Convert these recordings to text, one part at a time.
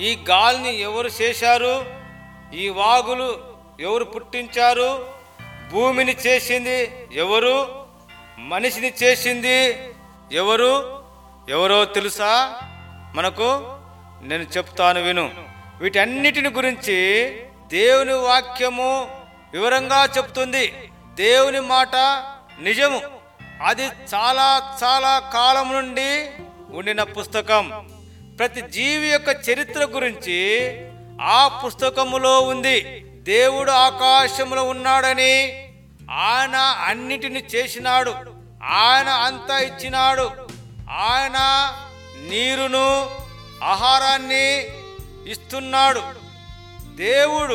ఈ గాలిని ఎవరు చేశారు? ఈ వాగులు ఎవరు పుట్టించారు? భూమిని చేసింది ఎవరు? మనిషిని చేసింది ఎవరు? ఎవరో తెలుసా మనకు? నేను చెప్తాను విను. వీటన్నిటిని గురించి దేవుని వాక్యము వివరంగా చెప్తుంది. దేవుని మాట నిజము. అది చాలా చాలా కాలం నుండి ఉండిన పుస్తకం. ప్రతి జీవి యొక్క చరిత్ర గురించి ఆ పుస్తకములో ఉంది. దేవుడు ఆకాశంలో ఉన్నాడని, ఆయన అన్నిటిని చేసినాడు, ఆయన అంతా ఇచ్చినాడు, ఆయన నీరును ఆహారాన్ని ఇస్తున్నాడు. దేవుడు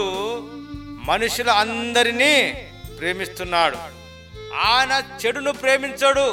మనుషుల అందరినీ ప్రేమిస్తున్నాడు. ఆయన చెడును ప్రేమించడు.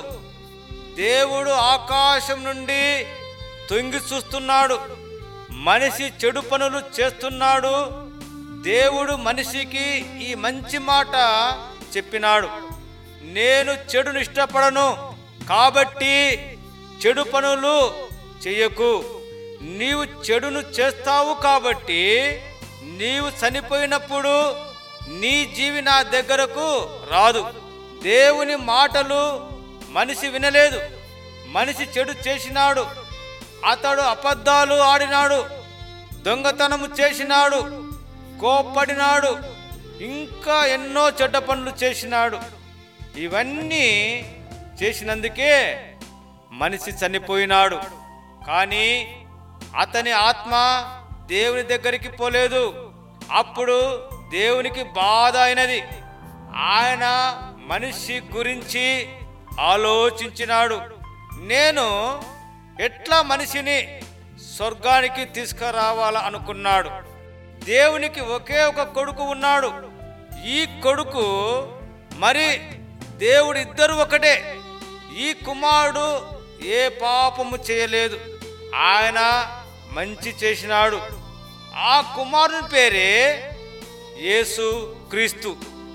దేవుడు ఆకాశం నుండి తొంగి చూస్తున్నాడు. మనిషి చెడు పనులు చేస్తున్నాడు. దేవుడు మనిషికి ఈ మంచి మాట చెప్పినాడు, నేను చెడును ఇష్టపడను, కాబట్టి చెడు పనులు చెయ్యకు. నీవు చెడును చేస్తావు కాబట్టి నీవు చనిపోయినప్పుడు నీ జీవి నా దగ్గరకు రాదు. దేవుని మాటలు మనిషి వినలేదు. మనిషి చెడు చేసినాడు. అతడు అబద్ధాలు ఆడినాడు, దొంగతనము చేసినాడు, కోప్పడినాడు, ఇంకా ఎన్నో చెడ్డ పనులు చేసినాడు. ఇవన్నీ చేసినందుకే మనిషి చనిపోయినాడు. కానీ అతని ఆత్మ దేవుని దగ్గరికి పోలేదు. అప్పుడు దేవునికి బాధ అయినది. ఆయన మనిషి గురించి ఆలోచించినాడు. నేను ఎట్లా మనిషిని స్వర్గానికి తీసుకురావాలా అనుకున్నాడు. దేవునికి ఒకే ఒక కొడుకు ఉన్నాడు. ఈ కొడుకు మరి దేవుడు ఇద్దరు ఒకటే. ఈ కుమారుడు ఏ పాపము చేయలేదు, ఆయన మంచి చేసినాడు. ఆ కుమారుని పేరే యేసు క్రీస్తు.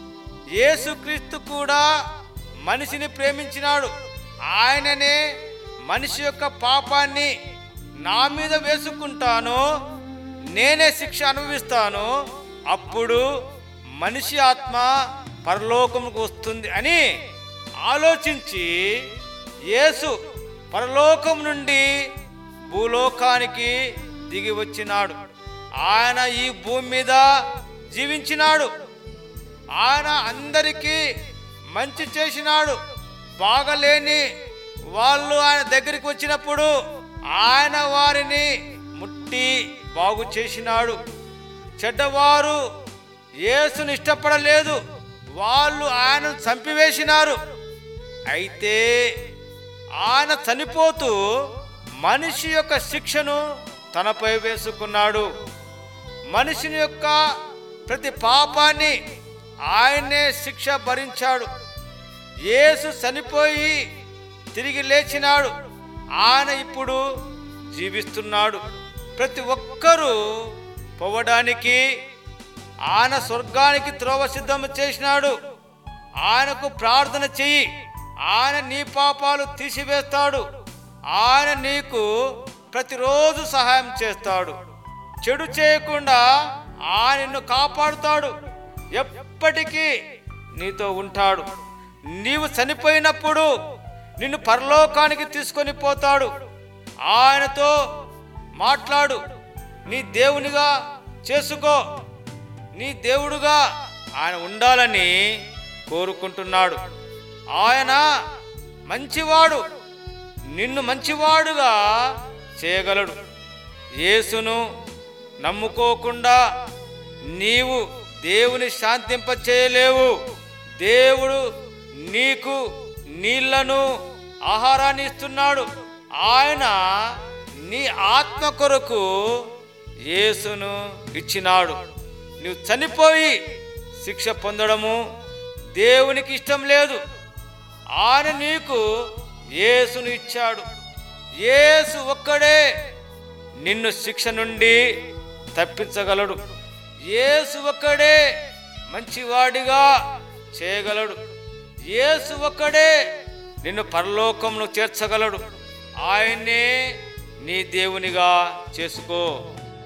యేసు క్రీస్తు కూడా మనిషిని ప్రేమించినాడు. ఆయననే మనిషి యొక్క పాపాన్ని నా మీద వేసుకుంటాను, నేనే శిక్ష అనుభవిస్తాను, అప్పుడు మనిషి ఆత్మ పరలోకముకు వస్తుంది అని ఆలోచించి యేసు పరలోకం నుండి భూలోకానికి దిగి వచ్చినాడు. ఆయన ఈ భూమి మీద జీవించినాడు. ఆయన అందరికీ మంచి చేసినాడు. బాగలేని వాళ్ళు ఆయన దగ్గరికి వచ్చినప్పుడు ఆయన వారిని ముట్టి బాగు చేసినాడు. చెడ్డవారు యేసుని ఇష్టపడలేదు, వాళ్ళు ఆయనను చంపివేసినారు. అయితే ఆయన చనిపోతూ మనిషి యొక్క శిక్షను తనపై వేసుకున్నాడు. మనిషిని యొక్క ప్రతి పాపాన్ని ఆయనే శిక్ష భరించాడు. యేసు చనిపోయి తిరిగి లేచినాడు. ఆయన ఇప్పుడు జీవిస్తున్నాడు. ప్రతి ఒక్కరూ పోవడానికి ఆయన స్వర్గానికి త్రోవ సిద్ధం చేసినాడు. ఆయనకు ప్రార్థన చెయ్యి, ఆయన నీ పాపాలు తీసివేస్తాడు. ఆయన నీకు ప్రతిరోజు సహాయం చేస్తాడు. చెడు చేయకుండా ఆయన నిన్ను కాపాడుతాడు. ఎప్పటికీ నీతో ఉంటాడు. నీవు చనిపోయినప్పుడు నిన్ను పరలోకానికి తీసుకొని పోతాడు. ఆయనతో మాట్లాడు, నీ దేవునిగా చేసుకో. నీ దేవుడుగా ఆయన ఉండాలని కోరుకుంటున్నాడు. ఆయన మంచివాడు, నిన్ను మంచివాడుగా చేయగలడు. యేసును నమ్ముకోకుండా నీవు దేవుని శాంతింప చేయలేవు. దేవుడు నీకు నీళ్లను ఆహారాన్ని ఇస్తున్నాడు. ఆయన నీ ఆత్మ కొరకు యేసును ఇచ్చినాడు. నువ్వు చనిపోయి శిక్ష పొందడము దేవునికి ఇష్టం లేదు. ఆయన నీకు యేసును ఇచ్చాడు. యేసు ఒక్కడే నిన్ను శిక్ష నుండి తప్పించగలడు. యేసు ఒక్కడే మంచివాడిగా చేయగలడు. యేసు ఒక్కడే నిన్ను పరలోకంలో చేర్చగలడు. ఆయన్నే నీ దేవునిగా చేసుకో.